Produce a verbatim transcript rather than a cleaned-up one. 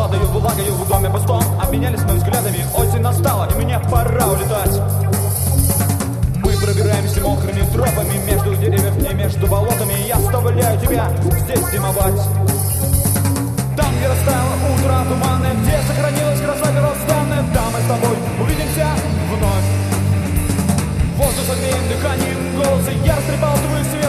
прохладою, влагою в доме пустом. Обменялись мы взглядами, осень настала, и мне пора улетать. Мы пробираемся мокрыми тропами между деревьев и между болотами. Я оставляю тебя здесь зимовать. Там, где растаяло утро туманное, где сохранилась красота первозданная, там мы с тобой увидимся вновь. Воздух согреем дыханием голоса, я растрепал твой свет.